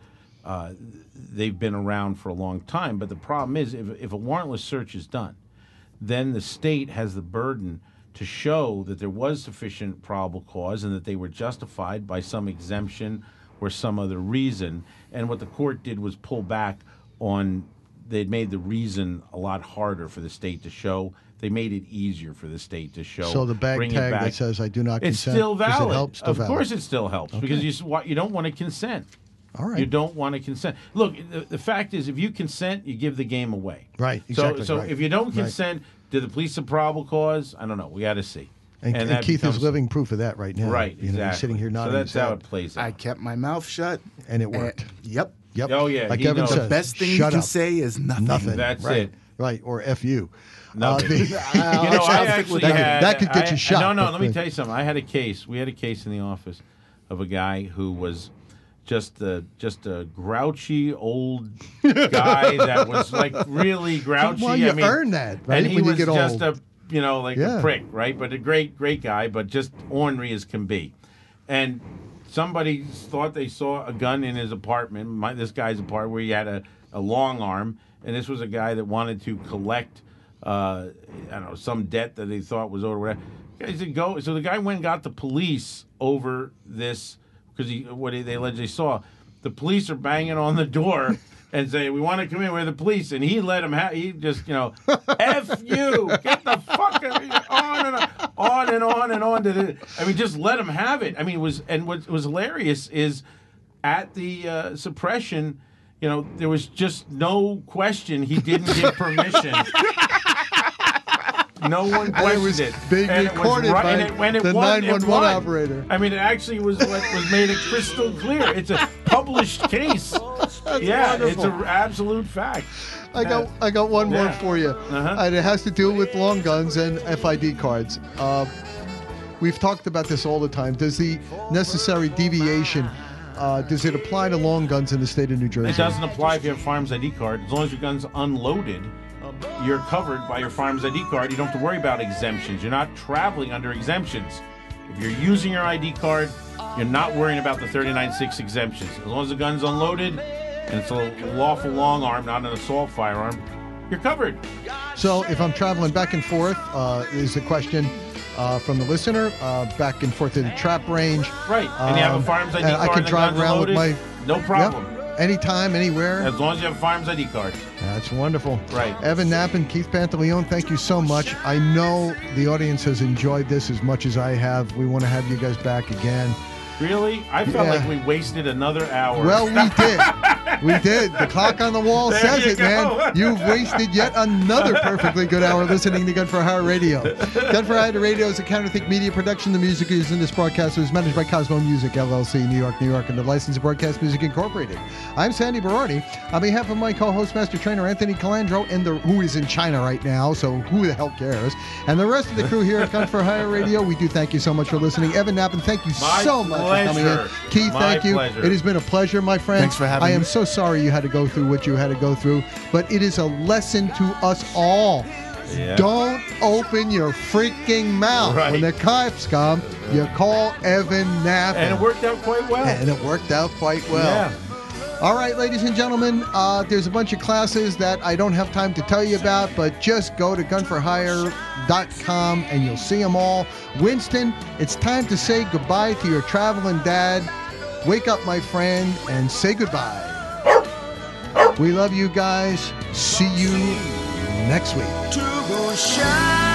they've been around for a long time. But the problem is if a warrantless search is done, then the state has the burden to show that there was sufficient probable cause and that they were justified by some exemption or some other reason. And what the court did was pull back on, they'd made the reason a lot harder for the state to show. They made it easier for the state to show. So the bag bring it tag back. that says I do not It's consent, still does valid. it help? Still Of valid? course it still helps because you don't want to consent. All right. You don't want to consent. Look, the fact is if you consent, you give the game away. Right, exactly. So right. if you don't Right. consent, do the police have probable cause? I don't know. We got to see. And that Keith becomes- is living proof of that right now. Right, You know, exactly. he's sitting here so nodding that's his how head. it plays out. I kept my mouth shut. And it worked. Yep. Yep. Oh, yeah, Like he Evan knows. says, The best thing you shut can up. say is nothing. Nothing. That's right. it. Right. Or F you. Nothing. I actually that could- had that could get you shot. No, let me tell you something. I had a case. We had a case in the office of a guy who was just a grouchy old guy that was like really grouchy. Well, you I mean, earn that, right, And he when you was get just old. a prick, right? But a great guy, but just ornery as can be. And somebody thought they saw a gun in his apartment, this guy's apartment, where he had a long arm, and this was a guy that wanted to collect, some debt that he thought was owed or whatever. He said, go. So the guy went and got the police over this because they allegedly saw. The police are banging on the door and saying, "We want to come in. We're the police." And he let him he just, F you, get the fuck on and on to the. I mean, just let him have it. I mean, what was hilarious is at the suppression, there was just no question he didn't give permission. No one questioned it. being And it was recorded right- by and it- when it the won, it 911 won. operator. I mean, it actually was what was made it crystal clear. It's a published case. wonderful. It's an absolute fact. I got one more for you, and it has to do with long guns and FID cards. We've talked about this all the time. Does the necessary deviation does it apply to long guns in the state of New Jersey? It doesn't apply if you have a firearms ID card. As long as your gun's unloaded, you're covered by your firearms ID card. You don't have to worry about exemptions. You're not traveling under exemptions. If you're using your ID card, you're not worrying about the 39.6 exemptions. As long as the gun's unloaded and it's a lawful long arm, not an assault firearm, you're covered. So if I'm traveling back and forth, is the question from the listener, back and forth to the trap range. Right. And you have a firearms ID and card I can and the drive gun's around unloaded, with my... no problem. Yep. Anytime, anywhere. As long as you have a firearms ID card. That's wonderful. Right. Evan Knapp and Keith Pantaleone, thank you so much. I know the audience has enjoyed this as much as I have. We want to have you guys back again. Really? I felt Yeah. like we wasted another hour. Well, we did. We did. The clock on the wall There says you it, go. man. You've wasted yet another perfectly good hour listening to Gun for Hire Radio. Gun for Hire Radio is a Counterthink media production. The music used in this broadcast is managed by Cosmo Music, LLC, New York, New York, and the License to Broadcast Music Incorporated. I'm Sandy Berardi. On behalf of my co-host, Master Trainer Anthony Calandro, and who is in China right now, so who the hell cares? And the rest of the crew here at Gun for Hire Radio, we do thank you so much for listening. Evan Knapp, thank you so much for coming in. Keith, My thank you. pleasure. It has been a pleasure, my friend. Thanks for having I am me. so sorry you had to go through what you had to go through, but it is a lesson to us all. Yeah. Don't open your freaking mouth. Right. When the cops come, you call Evan Knapp. And it worked out quite well. And it worked out quite well. Yeah. All right, ladies and gentlemen, there's a bunch of classes that I don't have time to tell you about, but just go to gunforhire.com and you'll see them all. Winston, it's time to say goodbye to your traveling dad. wake up, my friend, and say goodbye. We love you guys. See you next week. To go shine.